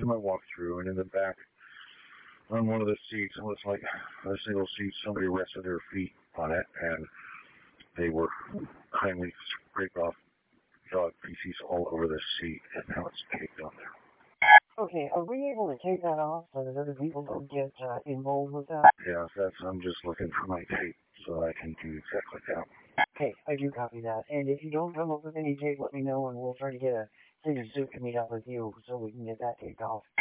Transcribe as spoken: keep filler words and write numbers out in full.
time I walked through, and in the back, on one of the seats, it was like a single seat, somebody rested their feet on it, and they were kindly scraped off dog feces all over the seat, and now it's caked on there. Okay, are we able to take that off so that other people don't get uh, involved with that? Yeah, that's, I'm just looking for my tape so I can do exactly that. Okay, I do copy that. And if you don't come up with any tape, let me know, and we'll try to get a city suit to meet up with you so we can get that taped off.